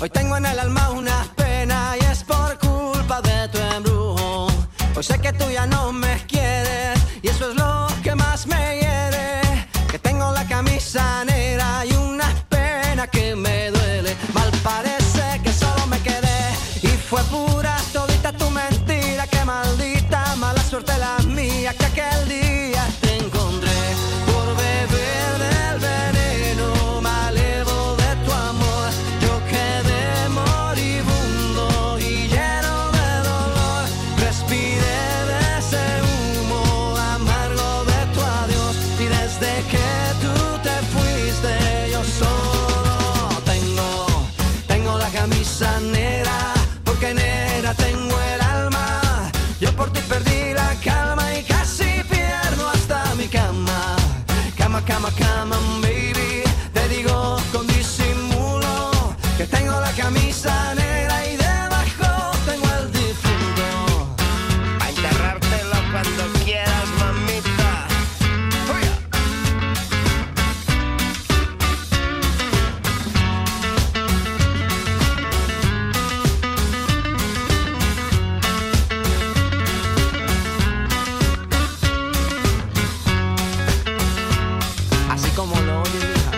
Hoy tengo en el alma una pena y es por culpa de tu embrujo. Hoy sé que tú ya no me quieres y eso es lo que más me hiere. Que tengo la camisa negra y una pena que me duele. Mal parece que solo me quedé y fue pura todita tu mentira. Que maldita mala suerte la mía que aquel día te encontré por beber del veneno malevo de tu amor. Yo quedé moribundo y lleno de dolor. Respiré de ese humo amargo de tu adiós y desde que tú te fuiste yo solo tengo la camisa negra porque negra tengo el alma. Yo por ti perdí la calma y casi pierdo hasta mi cama. Cama, cama, cama, baby. Te digo con disimulo que tengo la camisa negra y debajo tengo el difunto. A enterrártelo cuando quieras, mamita. Así como lo oye, hija.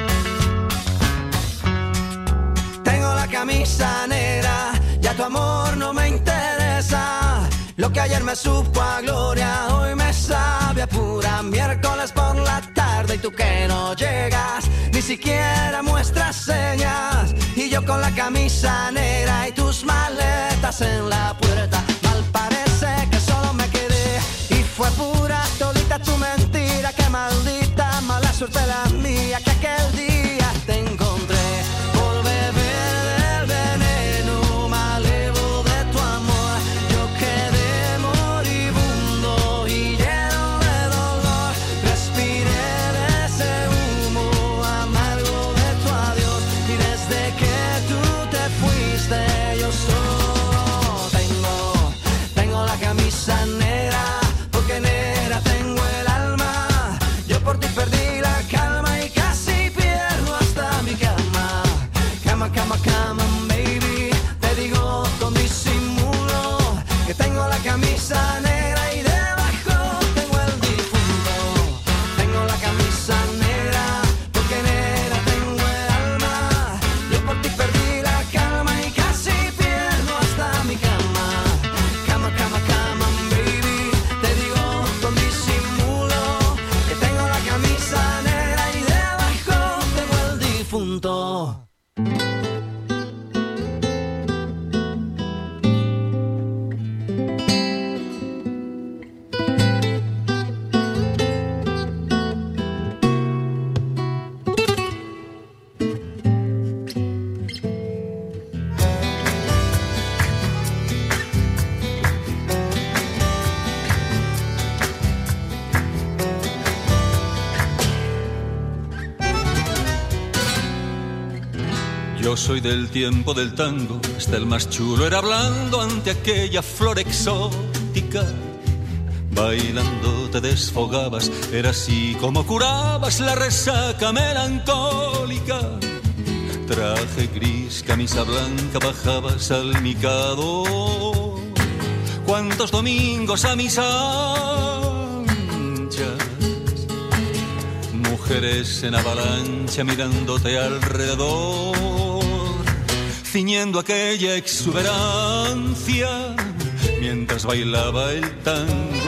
Tengo la camisa negra, ya tu amor no me interesa. Lo que ayer me supo a gloria, hoy me sabe a pura. Miércoles por la tarde y tú que no llegas, ni siquiera muestras señas. Y yo con la camisa negra y tus maletas en la puerta. Mal parece que solo me quedé y fue pura todita tu mentira. Que maldita mala suerte la mía que aquel día te encontré por beber del veneno malevo de tu amor. Yo quedé moribundo y lleno de dolor. Respiré de ese humo amargo de tu adiós y desde que tú te fuiste yo solo tengo la camisa negra porque negra tengo el alma. Yo por ti perdí la calma y casi pierdo hasta mi cama. Cama, cama, cama, baby. Te digo con disimulo que tengo la camisa negra y debajo tengo el difunto. Tengo la camisa negra porque negra tengo el alma. Yo por ti perdí la calma y casi pierdo hasta mi cama. Cama, cama, cama, baby. Te digo con disimulo que tengo la camisa negra y debajo tengo el difunto. Yo soy del tiempo del tango, hasta el más chulo era hablando ante aquella flor exótica. Bailando te desfogabas, era así como curabas la resaca melancólica. Traje gris, camisa blanca, bajabas al micador. Cuántos domingos a mis anchas, mujeres en avalancha mirándote alrededor, ciñendo aquella exuberancia mientras bailaba el tango.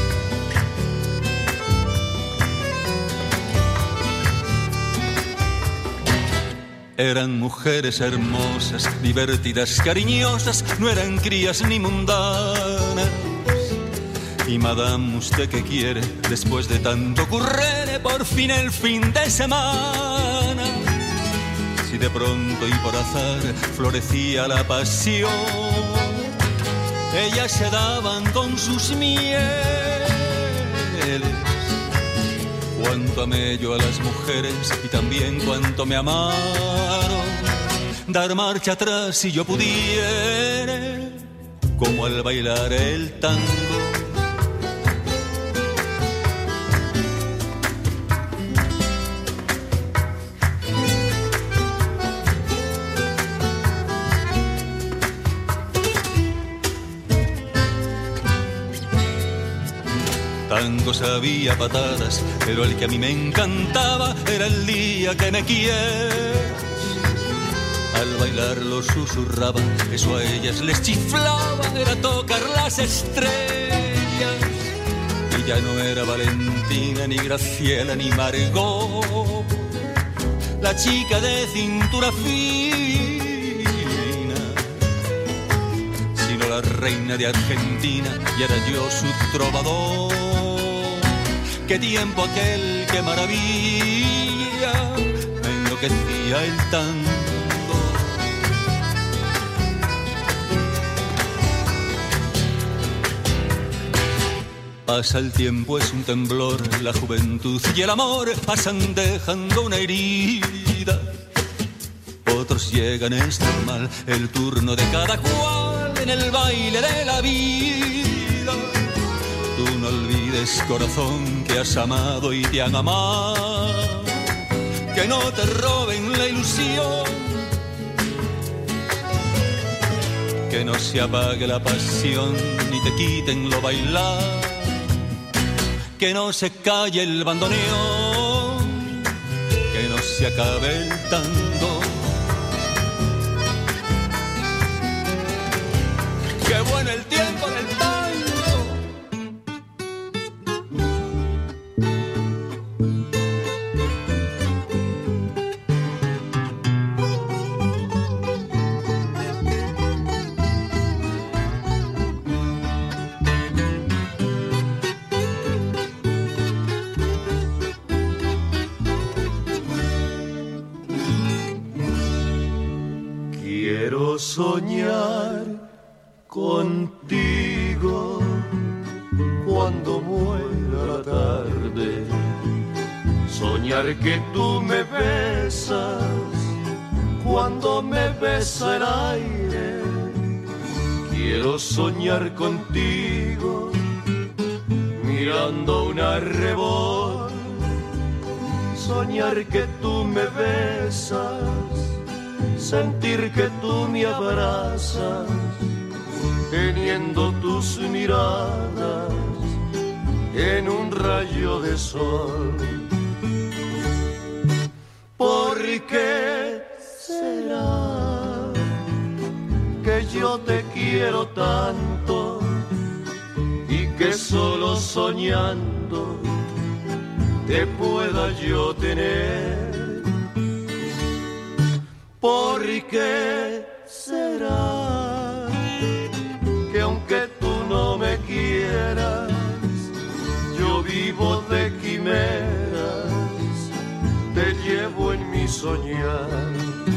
Eran mujeres hermosas, divertidas, cariñosas, no eran crías ni mundanas. Y madame, ¿usted qué quiere? Después de tanto currere, por fin el fin de semana. Si de pronto y por azar florecía la pasión, ellas se daban con sus mieles. Cuánto amé yo a las mujeres y también cuánto me amaron. Dar marcha atrás si yo pudiera, como al bailar el tango. tango sabía patadas, pero el que a mí me encantaba era el día que me quieres. Al bailar lo susurraba, eso a ellas les chiflaba, era tocar las estrellas. Y ya no era Valentina, ni Graciela, ni Margot, la chica de cintura fina, sino la reina de Argentina, y era yo su trovador. Qué tiempo aquel, qué maravilla, me enloquecía el tango. Pasa el tiempo, es un temblor, la juventud y el amor pasan dejando una herida. Otros llegan, es normal, el turno de cada cual en el baile de la vida. Tú no olvides, corazón, que has amado y te han amado, que no te roben la ilusión, que no se apague la pasión ni te quiten lo bailado, que no se calle el bandoneón, que no se acabe el tango. ¡Qué bueno el tiempo del tango! Soñar contigo cuando muera la tarde, soñar que tú me besas cuando me besa el aire. Quiero soñar contigo mirando un arrebol, soñar que tú me besas, sentir que tú me abrazas, teniendo tus miradas en un rayo de sol. ¿Por qué será que yo te quiero tanto y que solo soñando te pueda yo tener? ¿Por qué será que aunque tú no me quieras, yo vivo de quimeras, te llevo en mi soñar?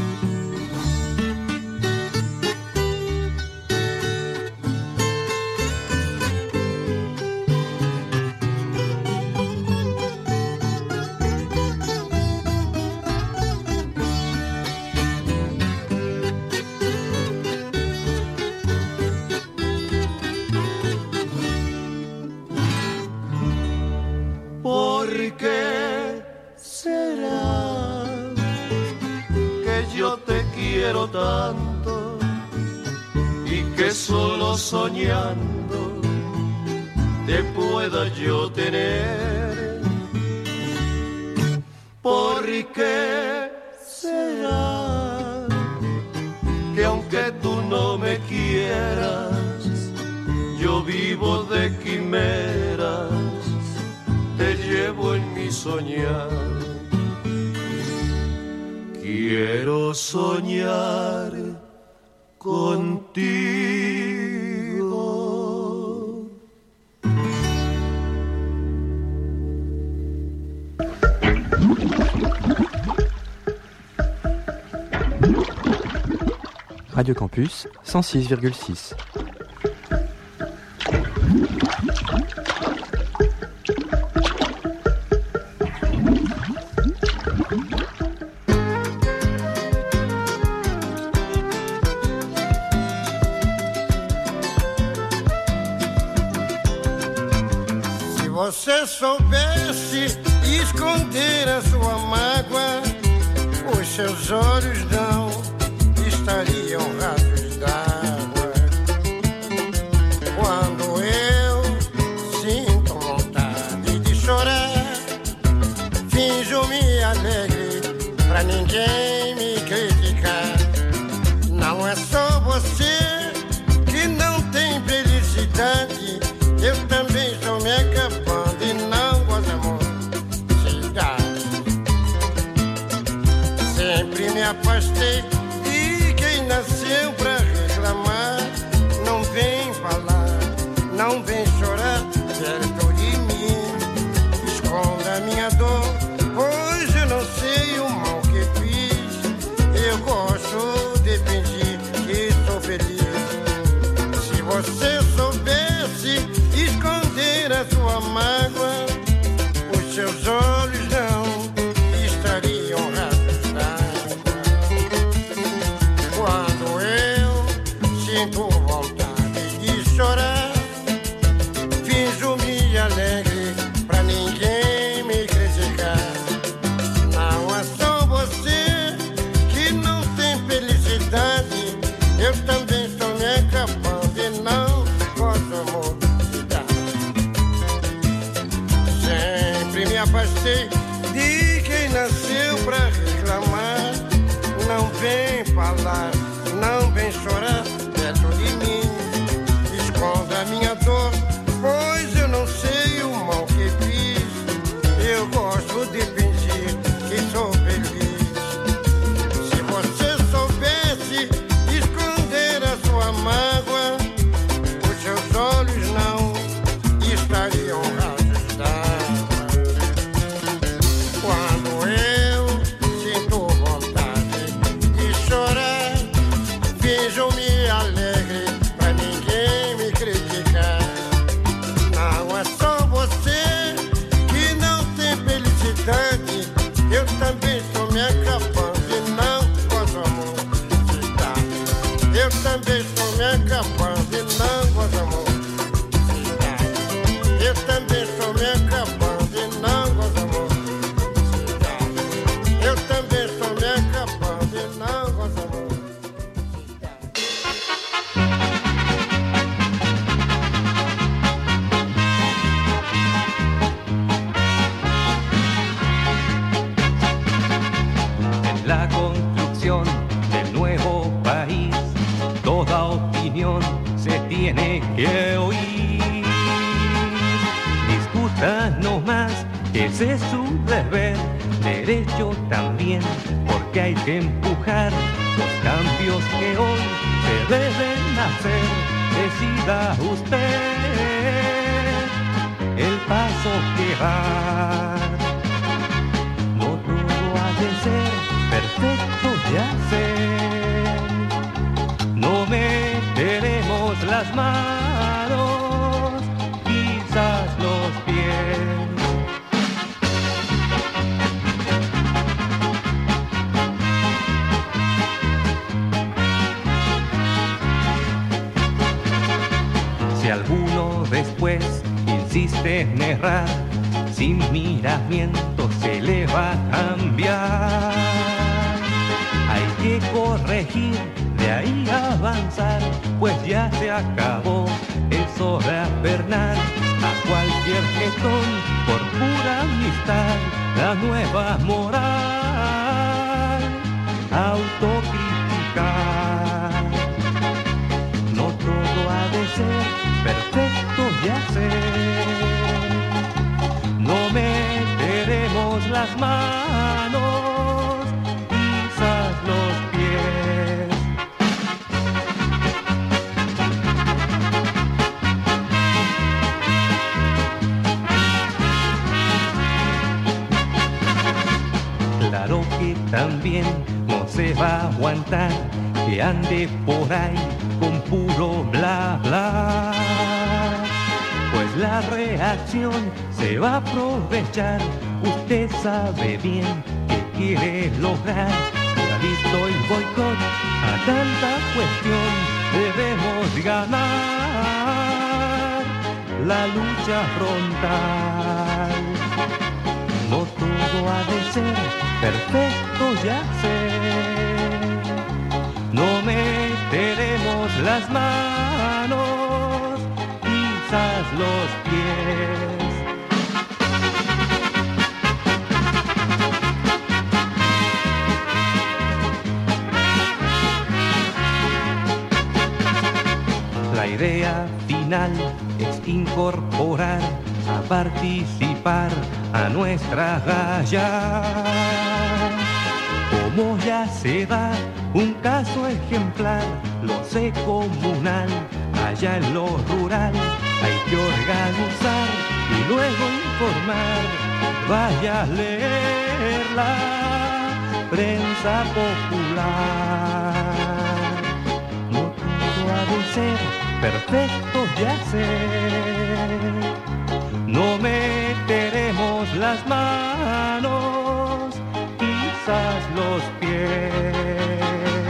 Tanto y que solo soñando te pueda yo tener. ¿Por qué será que aunque tú no me quieras, yo vivo de quimeras, te llevo en mi soñar? Quiero soñar contigo. Radio Campus 106,6. você soubesse esconder a sua mágoa, os seus olhos não estariam rasos d'água. Quando eu sinto vontade finjo-me alegre pra ninguém me criticar. Não é só você que não tem felicidade, eu também estou me acabando e não gosto amor. Sempre me afastei de quem nasceu pra reclamar. Não vem falar, não vem chorar perto de mim. Esconda a minha dor, pois eu não sei o mal que fiz. Eu gosto de fingir que sou feliz. Se você soubesse esconder a sua mágoa, os seus olhos não estariam rasos. Sinto vontade de chorar, finjo-me alegre pra ninguém me criticar. Não é só você que não tem felicidade, eu também estou me acabando e não gosto amor de dar. Sempre me afastei de quem nasceu pra reclamar. Não vem falar, não vem chorar perto de mim. Esconda a minha dor, pois eu não sei o mal que fiz. Eu gosto de fingir que sou feliz. Se você soubesse esconder a sua mágoa, os seus olhos não estariam rasos d'água. Quando eu sinto vontade de chorar, finjo-me alegre pra ninguém me criticar. Não é só você que não tem felicidade, eu também estou me acabando e não gosto amor de dar. Eu também estou me acabando e não gosto amor de dar. Eu também estou me acabando e não gosto amor de dar. Eu também estou me acabando e não gosto amor. La construcción del nuevo país, toda opinión se tiene que oír. Discutan no más, ese es su deber, derecho también, porque hay que empujar los cambios que hoy se deben hacer. Decida usted el paso que va. No todo ha de ser perfecto ya sé. No meteremos las manos, quizás los pies. Si alguno después insiste en errar, sin miramiento se le va a cambiar. Hay que corregir, de ahí avanzar, pues ya se acabó eso de apernar a cualquier getón por pura amistad. La nueva moral, autocriticar. No todo ha de ser perfecto, ya sé. No meteremos las manos, quizás los pies. Claro que también no se va a aguantar que ande por ahí con puro bla bla. Pues la reacción se va a aprovechar. Usted sabe bien que quiere lograr. Ya visto el boicot a tanta cuestión, debemos ganar la lucha frontal. No todo ha de ser perfecto, ya sé. No meteremos las manos, quizás los pies. idea final es incorporar a participar a nuestra galla. Como ya se da un caso ejemplar, lo sé comunal, allá en lo rural, hay que organizar y luego informar. Vaya a leer la prensa popular. No todo ha de ser perfecto, ya sé. No meteremos las manos, quizás los pies.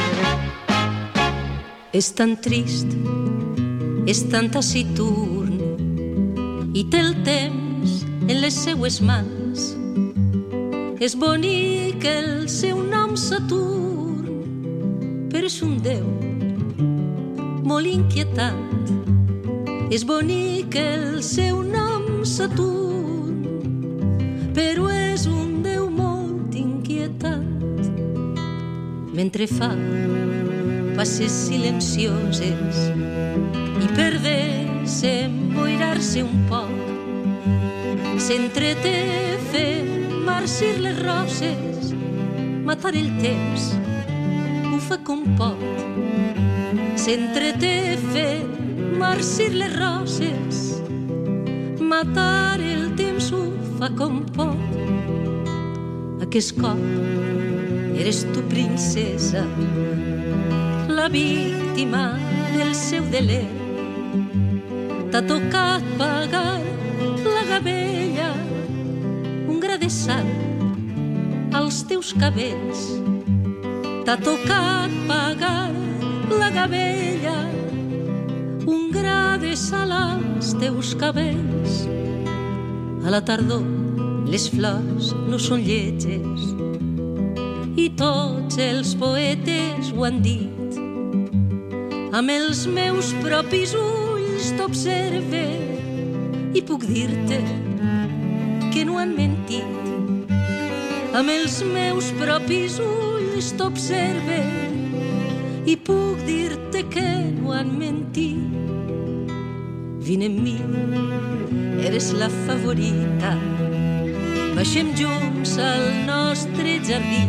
És tan trist, és tan taciturn, i té el temps en les seues mans. És bonic el seu nom Saturn, però és un déu molt inquietant. És bonic el seu nom Saturn, però és un déu molt inquietant. Mentre fa passes silencioses i per desemboirar-se un poc, s'entreté fent marcir les roses, matar el temps, ho fa com pot. S'entreté fent marcir les roses, matar el temps, ho fa com pot. Aquest cop eres tu, princesa, la víctima del seu deler. T'ha tocat pagar la gavella, un gra de sal als teus cabells. T'ha tocat pagar la gavella, un gra de sal als teus cabells. A la tardor les flors no són lletges i tots els poetes ho han dit. Amb els meus propis ulls t'observe i puc dir-te que no han mentit. Amb els meus propis ulls t'observe i puc dir-te que no han mentit. Vine amb mi, eres la favorita, baixem junts al nostre jardí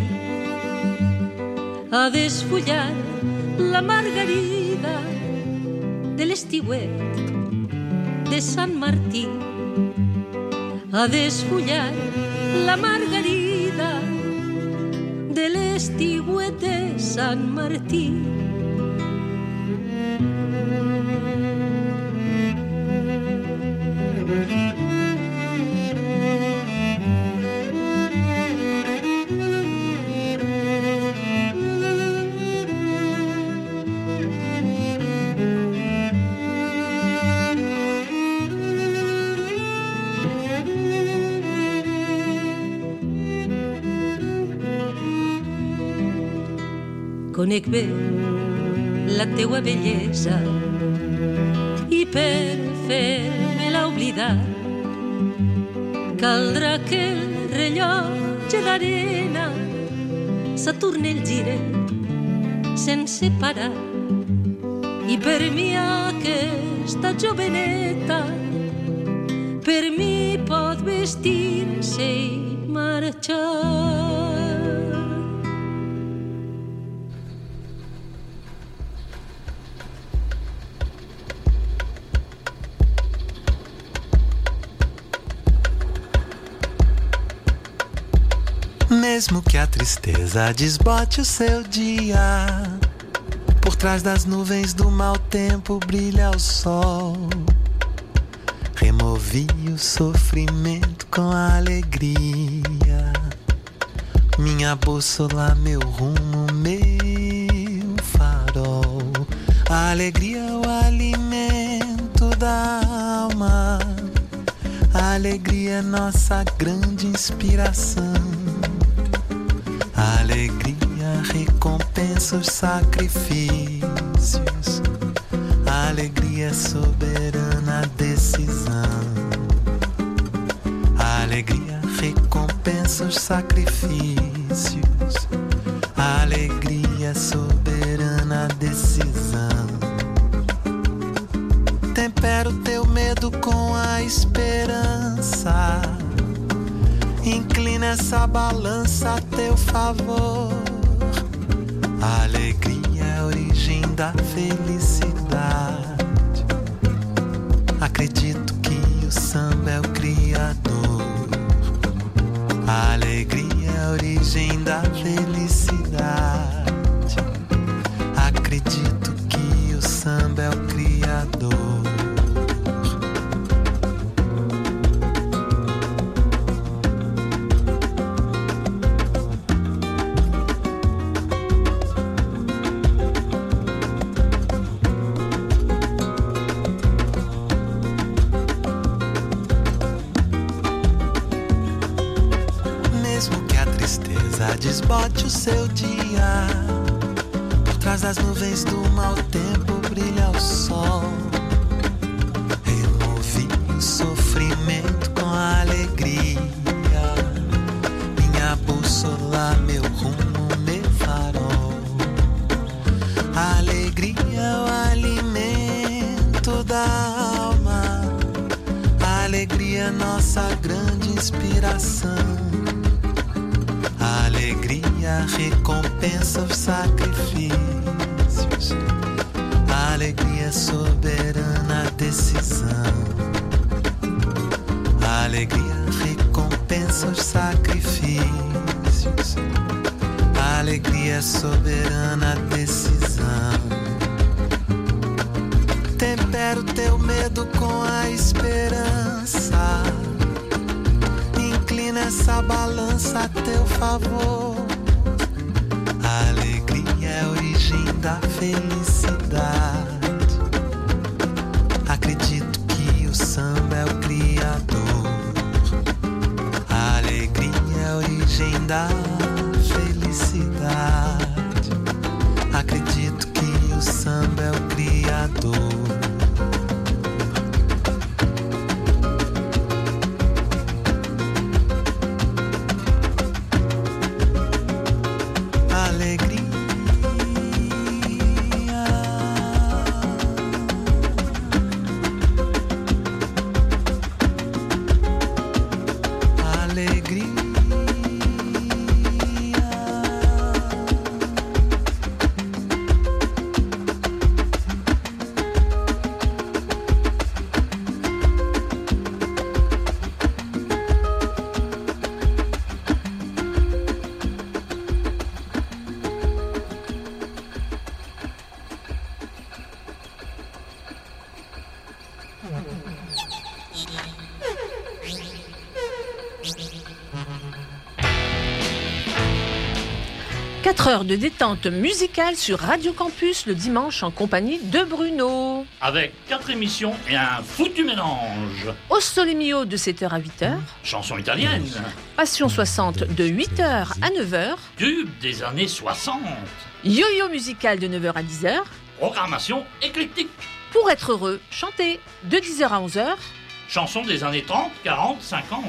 a desfullar la margarida de l'estiuet de Sant Martí, a desfullar la margarida de l'estiuet de Sant Martí. Conec bé la teua bellesa i per fer-me-la oblidar caldrà que el rellotge d'arena s'aturni el gire sense parar. I per mi aquesta joveneta per mi pot vestir-se i marxar. Mesmo que a tristeza desbote o seu dia, por trás das nuvens do mau tempo brilha o sol. Removi o sofrimento com a alegria, minha bússola, meu rumo, meu farol. A alegria é o alimento da alma, a alegria é nossa grande inspiração. A alegria recompensa os sacrifícios, a alegria é soberana decisão. A alegria recompensa os sacrifícios, a alegria é soberana decisão. tempera o teu medo com a esperança. Inclina essa balança a teu favor. A alegria é a origem da felicidade. Acredito que o samba é o criador. A alegria é a origem da felicidade. Acredito que o samba é o criador. Desbote o seu dia. Por trás das nuvens do mau tempo brilha o sol. Removi o sofrimento com a alegria. Minha bússola, meu rumo, meu farol. A alegria é o alimento da alma. A alegria é nossa grande inspiração. A alegria recompensa os sacrifícios. A alegria é soberana decisão. A alegria recompensa os sacrifícios. A alegria é soberana decisão. Tempera o teu medo com a esperança. Inclina essa balança a teu favor. A alegria é a origem da felicidade. Acredito que o samba é o criador. A alegria é a origem da felicidade. Acredito que o samba é o criador. Heures de détente musicale sur Radio Campus le dimanche en compagnie de Bruno. Avec 4 émissions et un foutu mélange. Au Sole Mio de 7h à 8h. Chanson italienne. Passion 60 de 8h à 9h. Tube des années 60. Yo-yo musical de 9h à 10h. Programmation éclectique. Pour être heureux, chanter de 10h à 11h. Chansons des années 30, 40, 50.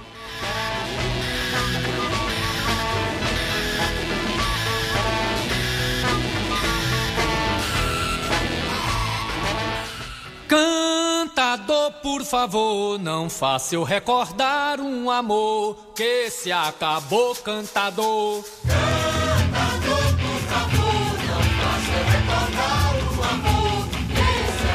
Cantador, por favor, não faça eu recordar um amor que se acabou, cantador. Cantador, por favor, não faça eu recordar um amor que se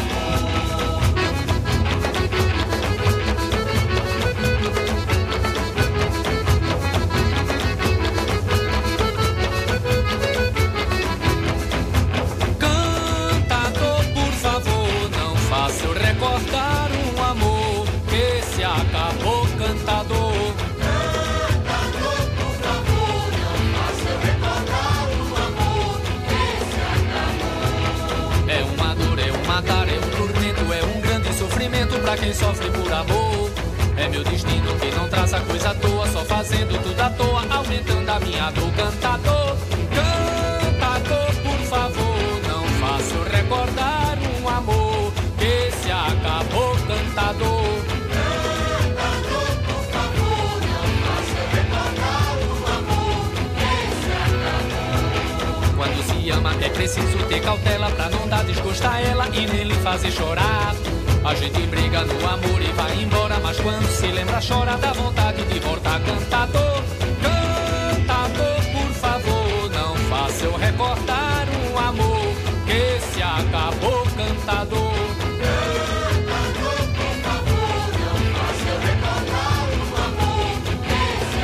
Cantador, por favor, não faça eu recordar um amor que se acabou, cantador. Cantador, por favor, não faça eu recordar um amor que se acabou. É uma dor, é um matar, é um tormento, é um grande sofrimento pra quem sofre por amor. É meu destino que não traz a coisa à toa, só fazendo tudo à toa, aumentando a minha dor. Cantador, cantador, por favor, não faça eu recordar um amor que se acabou, cantador. Cantador, por favor, não faça eu recordar um amor que se acabou. Quando se ama é preciso ter cautela pra não dar desgosto a ela e nem lhe fazer chorar. A gente briga no amor e vai embora, mas quando se lembra chora, dá vontade de voltar. Cantador, cantador, por favor, não faça eu recordar um amor que se acabou. Cantador, cantador, por favor, não faça eu recordar um amor que se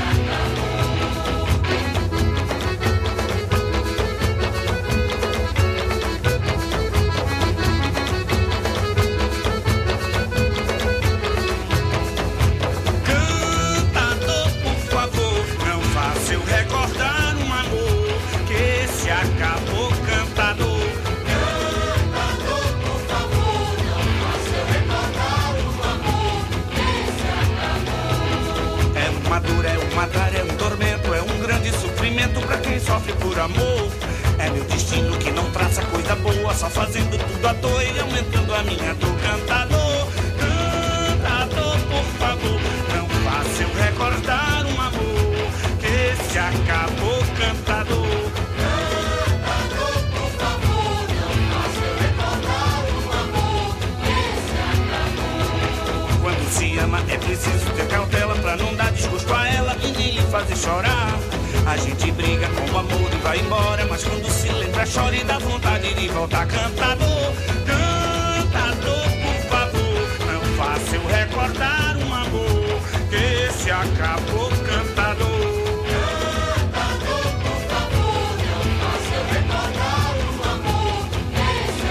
Cantador, por favor, não faça eu recordar um amor que se acabou. Cantador, é uma dor, é um tormento, é um grande sofrimento pra quem sofre por amor. É meu destino que não traça coisa boa, só fazendo tudo à toa e aumentando a minha dor. Cantador, cantador, por favor, não faça eu recordar um amor que se acabou. Cantador, cantador, por favor, não faça eu recordar um amor que se acabou. quando se ama é preciso ter cautela pra não dar desgosto a ela e nem lhe fazer chorar. A gente briga com o amor e vai embora, mas quando se lembra chora e dá vontade de voltar. Cantador, cantador, por favor, não faça eu recordar um amor que se acabou. Cantador, cantador, por favor, não faça eu recordar um amor que se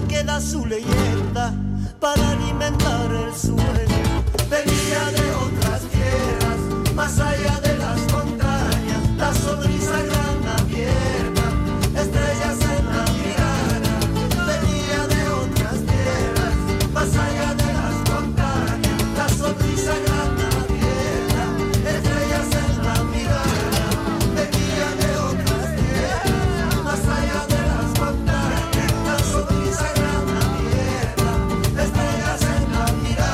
solo queda su leyenda para alimentar el sueño. Venía de otras tierras, más allá de las montañas, la sonrisa gran abierta, estrellas en la mirada. Venía de otras tierras, más allá de las montañas, la sonrisa gran abierta, estrellas en la mirada. Venía de otras tierras, más allá de las montañas, la sonrisa gran abierta, estrellas en la mirada.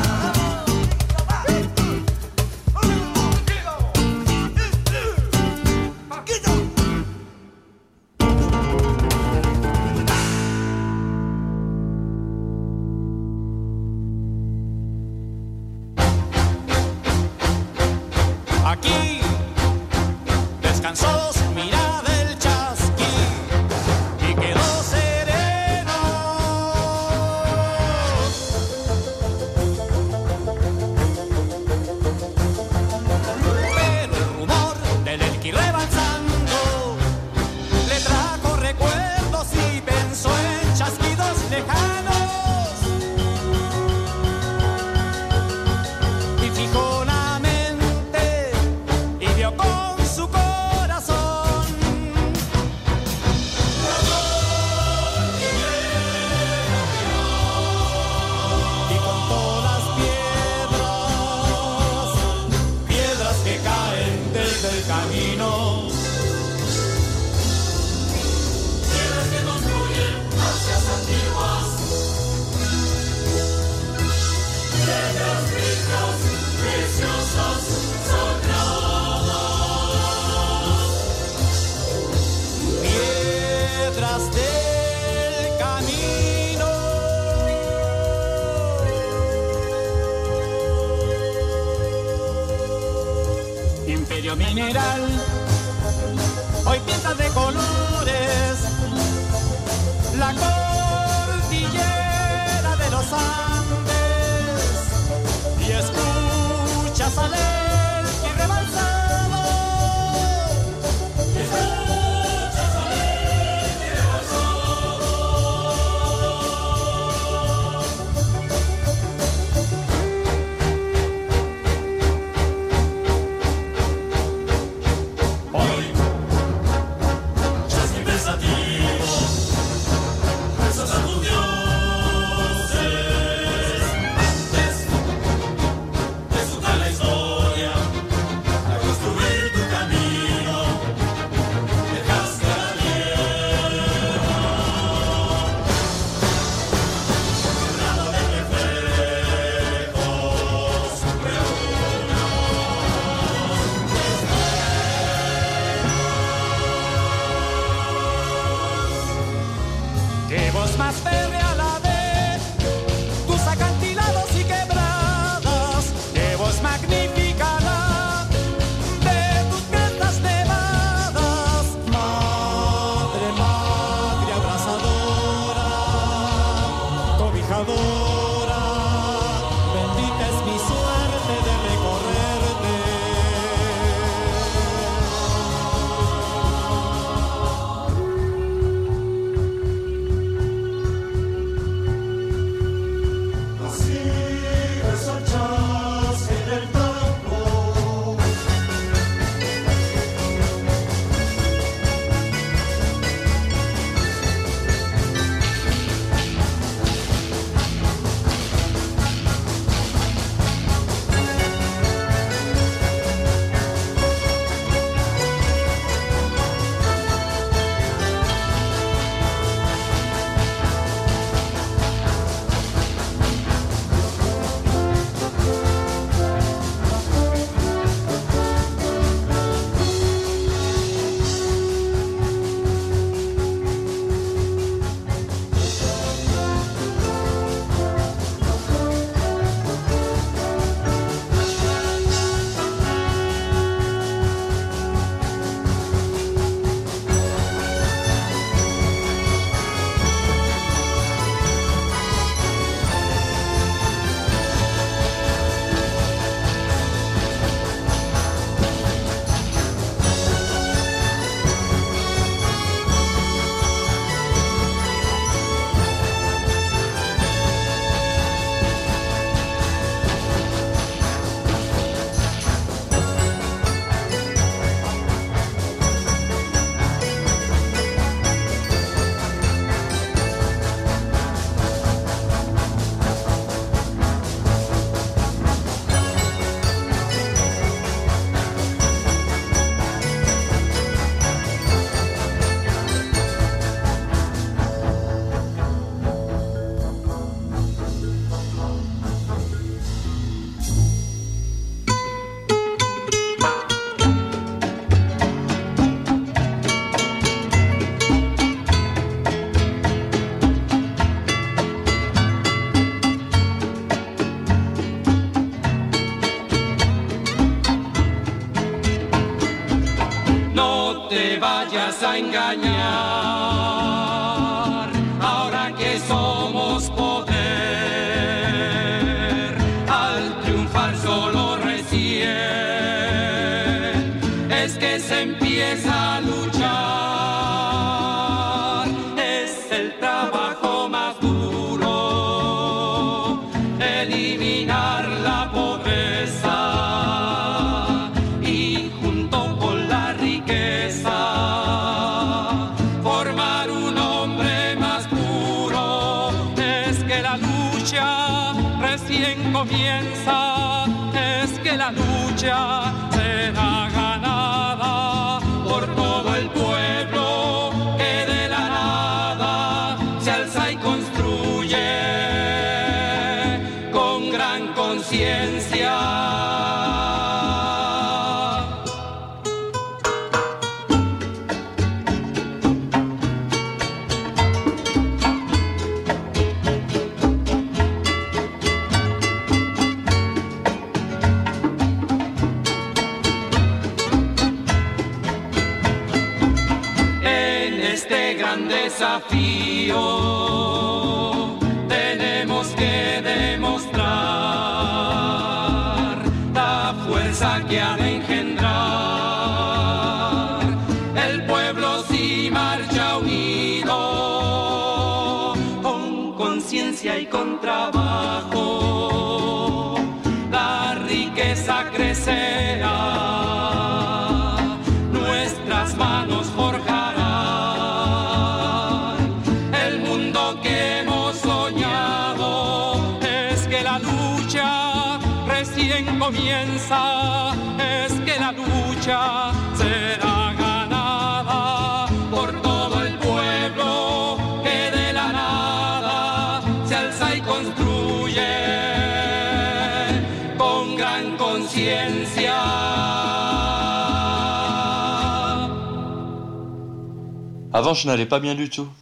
Aquí descansó su mirada el chasqui y quedó sereno. Pero el rumor del Elqui rebalsando le trajo recuerdos y pensó en chasquidos lejanos y fijó la mente y vio con su corazón y contó las piedras que caen desde el camino, piedras que construyen ansias antiguas, piedras ricas, preciosas, sagradas, piedras del camino. Imperio mineral, hoy pintas de colores la cordillera de los Andes y escuchas al Elqui rebalsado. Escuchas al Elqui rebalsado. Hoy, chasqui pensativo, rezas a tus dioses. Antes de soltar la historia, a construir tu camino, dejaste a la tierra, llenado de reflejos, qué voz más férrea la de tus acantilados y quebradas, qué voz magnífica la de tus crestas nevadas. Madre, madre abrazadora, cobijadora, bendita es mi suerte de recorrerte. Así ves al chasqui en el campo, te vayas a engañar, ahora que somos poder, al triunfar solo recién, es que se empieza a luchar, es el trabajo más duro, eliminar la pobreza. Comienza, es que la lucha será ganada por todo el pueblo que de la nada se alza y construye con gran conciencia. Desafío tenemos que demostrar la fuerza que ha de engendrar el pueblo si marcha unido con conciencia y con trabajo, la riqueza crecerá, nuestras manos forjarán comienza, es que la lucha será ganada por todo el pueblo que de la nada se alza y construye con gran conciencia. Avant, je n'allais pas bien du tout.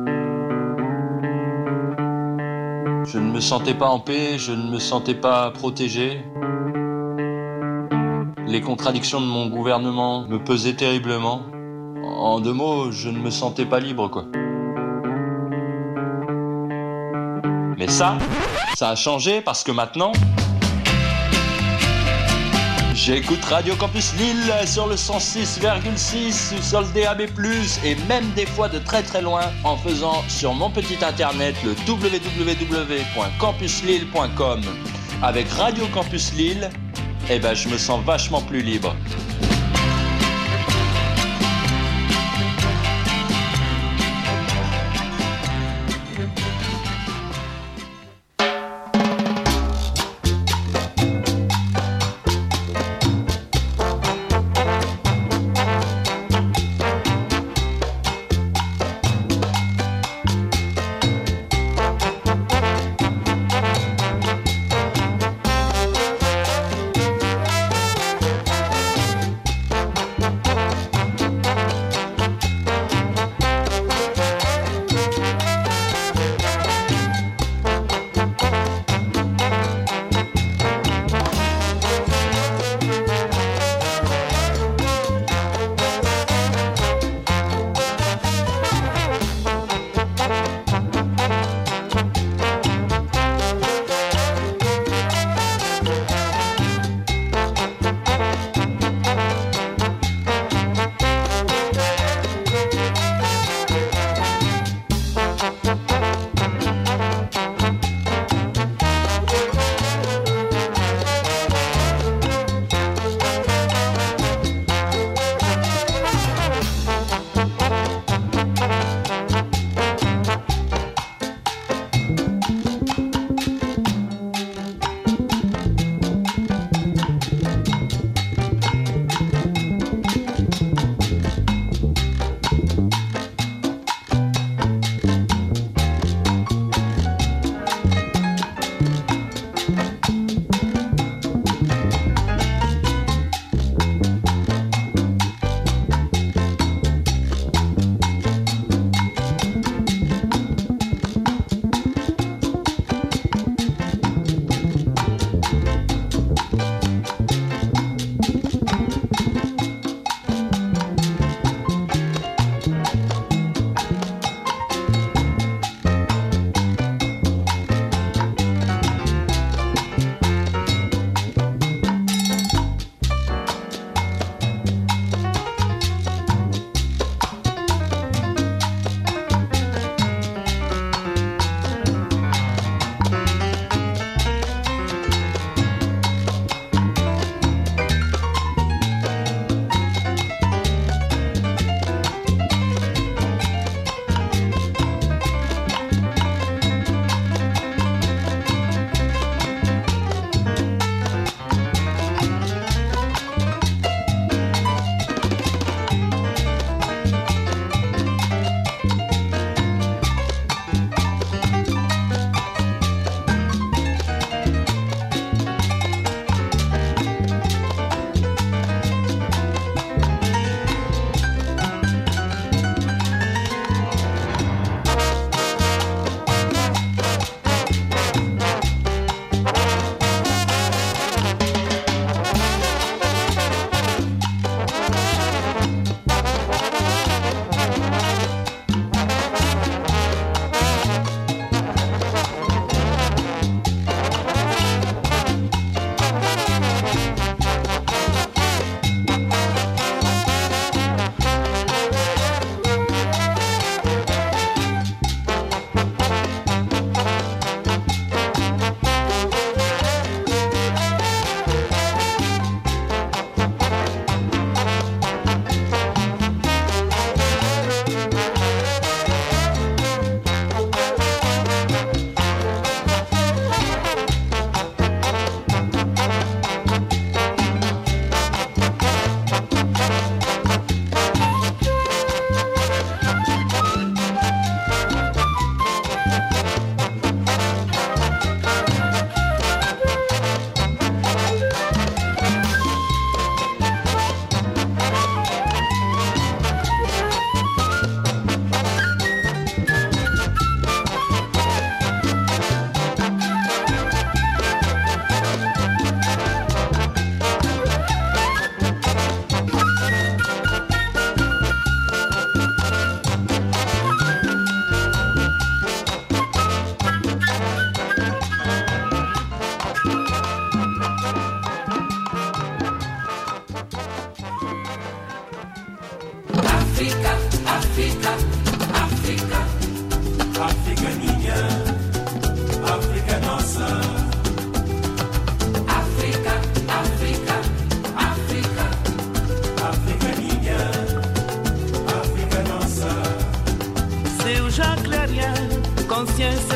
Je ne me sentais pas en paix, je ne me sentais pas protégé. Les contradictions de mon gouvernement me pesaient terriblement. En deux mots, je ne me sentais pas libre, quoi. Mais ça a changé parce que maintenant, j'écoute Radio Campus Lille sur le 106,6, sur le DAB+, et même des fois de très très loin en faisant sur mon petit internet le www.campuslille.com. Avec Radio Campus Lille, eh ben je me sens vachement plus libre.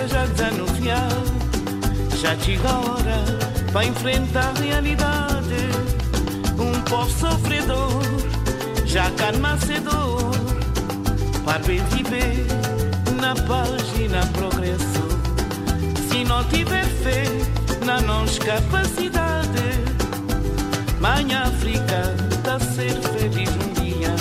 seja desanuviado. Já chega a hora para enfrentar a realidade. Um povo sofredor, já calma cedor, para viver na paz e na progresso. Se não tiver fé na nossa capacidade, mãe África está a ser feliz um dia.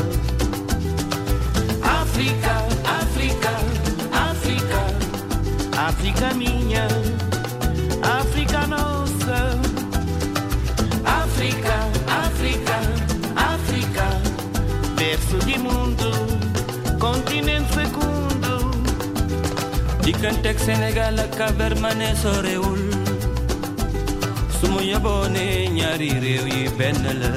África, África, África, África minha, África nossa. África, África, África, berço de mundo, continente fecundo. Di kantek Sénégal ak Cabermané sorewul sumu yabone ñaari réew yi benn la.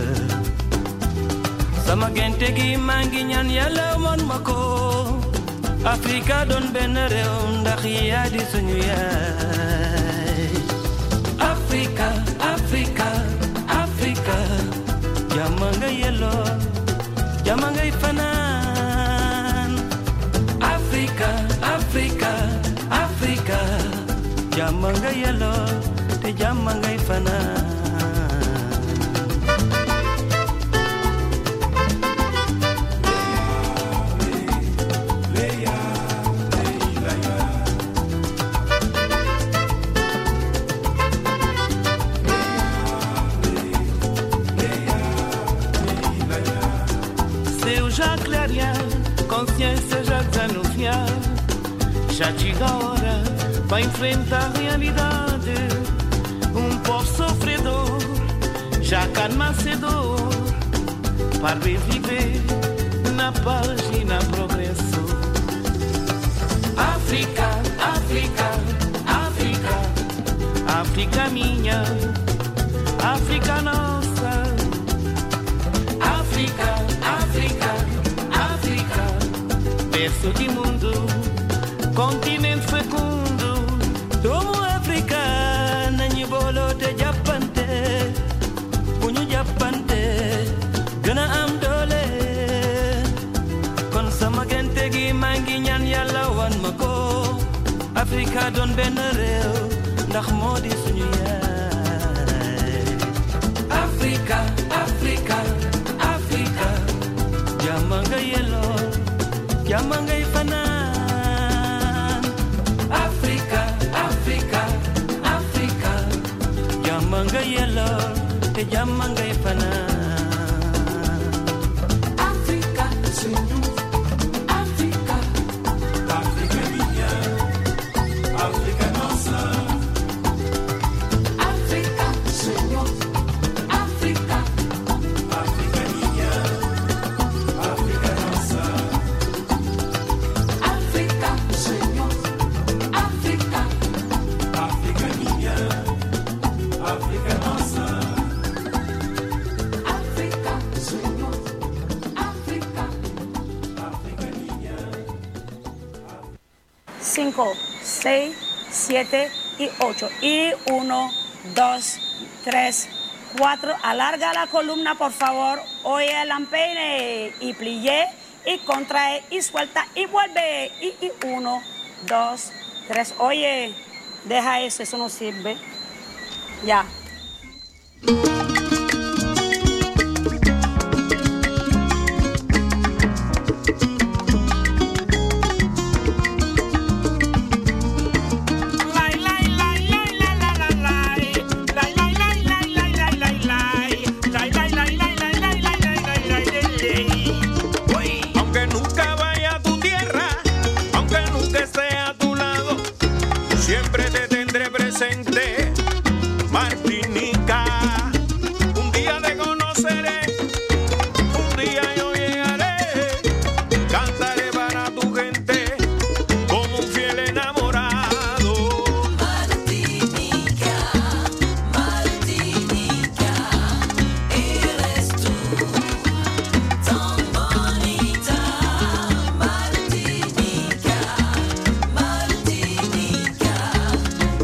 Sama gente gi maa ngi ñaan Yàlla mon ma ko. Afrika doon benn réew ndax yaa di suñu yaay. Afrika, Afrika, Afrika, jàmm nga yelloo, jàmm ngay fanaan. Afrika, Afrika, Afrika, jàmm nga yelloo te jàmm ngay fanaan. Já clarear, consciência já desanuviar. Já chega a hora para enfrentar a realidade. Um povo sofredor, já calma cedor, para viver na paz e na progresso. África, África, África, África minha, África nossa. África, África, África, berço de mundo, continente fecundo. Doomu Afrika nañu booloo te jàppante, bu ñu jàppante gën a am doole. Kon sama gente gi maa ngi ñaan Yàlla wan ma ko. Afrika doon benn réew ndax moo di suñu yaay. Afrika, Afrika, Afrika, jàmm nga yelloo, jàmm ngay fanaan. Afrika, Afrika, Afrika, jàmm nga yelloo te jàmm ngay fanaan. Afrika, Senhor, Afrika, África minha, África nossa. África, Senhor, África, África minha, África nossa. África, Senhor, África, África minha, África nossa. África, Senhor, África, África minha. 5, 6, 7 y 8. Y 1, 2, 3, 4. Alarga la columna, por favor. Oye el empeine y plié y contrae y suelta y vuelve. Y 1, 2, 3. Oye, deja eso no sirve. Ya. Aunque nunca vaya a tu tierra, aunque nunca esté a tu lado, siempre te tendré presente, Martinica. Un día te conoceré, un día yo llegaré, cantaré para tu gente como un fiel enamorado. Martinica, Martinica, eres tú, tan bonita. Martinica, Martinica,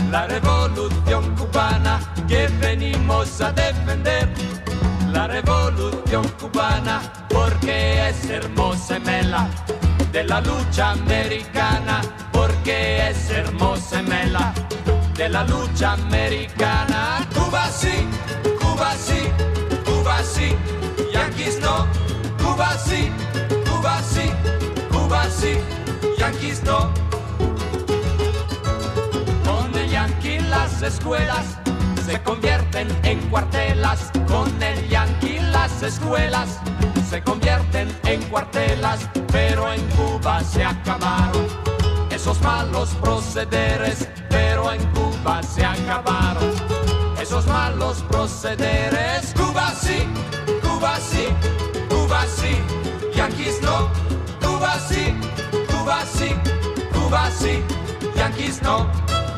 la revolución cubana que venimos a defender. La revolución cubana porque es hermosa mela de la lucha americana, porque es hermosa mela de la lucha americana. Cuba sí, Cuba sí, Cuba sí, Yankees no. Cuba sí, Cuba sí, Cuba sí, Yankees no. Con el Yankee las escuelas se convierten en cuartelas. Con el Yankee las escuelas se convierten en cuartelas. Pero en Cuba se acabaron esos malos procederes. Pero en Cuba se acabaron esos malos procederes. Cuba sí, Cuba sí, Cuba sí, Yankees no. Cuba sí, Cuba sí, Cuba sí, Yankees no.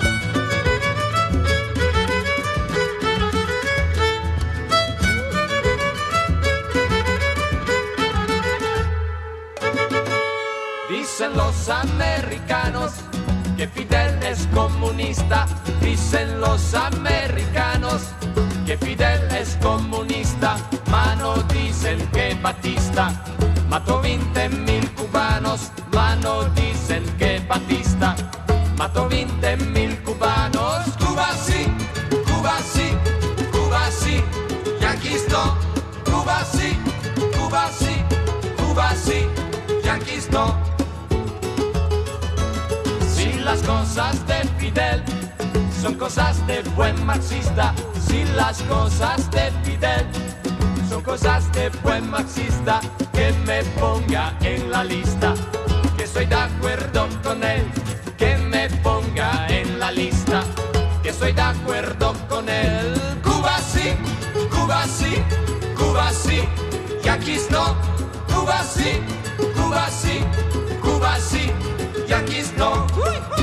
Dicen los americanos que Fidel es comunista. Dicen los americanos que Fidel es comunista. Mano dicen que Batista mató 20.000 cubanos. Mano dicen que Batista mató 20.000 cubanos. Cuba sí, Cuba sí, Cuba sí, Yankees no. Cuba sí, Cuba sí, Cuba sí, Yankees no. Si las cosas de Fidel son cosas de buen marxista, si las cosas de Fidel son cosas de buen marxista, que me ponga en la lista, que estoy de acuerdo con él, que me ponga en la lista, que estoy de acuerdo con él. Cuba sí, Cuba sí, Cuba sí, Yankees no. Cuba sí, Cuba sí, Cuba sí, Yankees no.